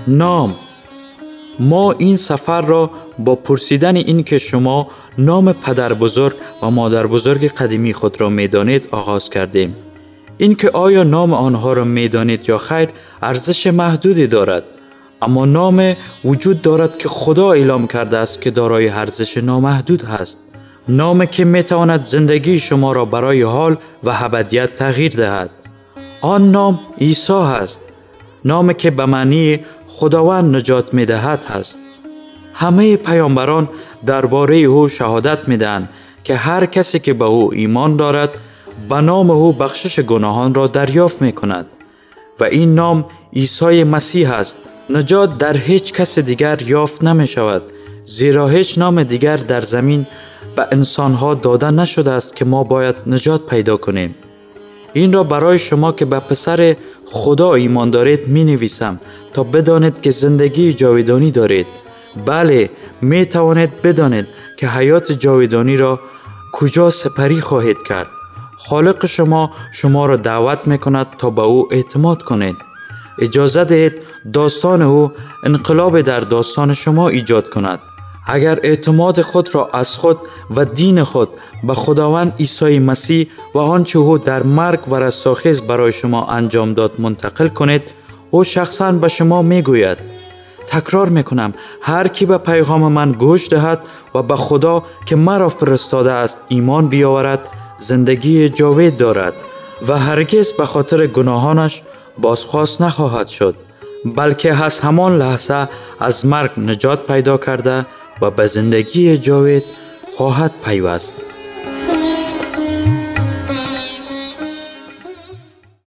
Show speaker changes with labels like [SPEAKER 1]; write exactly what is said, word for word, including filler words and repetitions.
[SPEAKER 1] نام. ما این سفر را با پرسیدن این که شما نام پدر بزرگ و مادر بزرگ قدیمی خود را می دانید آغاز کردیم. این که آیا نام آنها را می دانید یا خیر ارزش محدودی دارد، اما نام وجود دارد که خدا اعلام کرده است که دارای ارزش نامحدود است. نامی که می تواند زندگی شما را برای حال و ابدیت تغییر دهد. آن نام عیسی است. نامی که به معنی خداوند نجات می دهد است. همه پیامبران درباره او شهادت می دهند که هر کسی که به او ایمان دارد به نام او بخشش گناهان را دریافت می کند و این نام عیسی مسیح است. نجات در هیچ کس دیگر یافت نمی شود، زیرا هیچ نام دیگر در زمین به انسانها داده نشده است که ما باید نجات پیدا کنیم. این را برای شما که به پسر خدا ایمان دارید می نویسم تا بدانید که زندگی جاودانی دارید. بله، می توانید بدانید که حیات جاودانی را کجا سپری خواهید کرد. خالق شما شما را دعوت می کند تا به او اعتماد کنید. اجازه دهید داستان او انقلاب در داستان شما ایجاد کند. اگر اعتماد خود را از خود و دین خود به خداوند عیسی مسیح و آنچه او در مرگ و رستاخیز برای شما انجام داد منتقل کنید، او شخصاً به شما می گوید. تکرار می کنم، هر کی به پیغام من گوش دهد و به خدا که مرا فرستاده است ایمان بیاورد، زندگی جاودان دارد و هرگز به خاطر گناهانش بازخواست نخواهد شد، بلکه از همان لحظه از مرگ نجات پیدا کرده و به زندگی جاودان خواهد پیوست.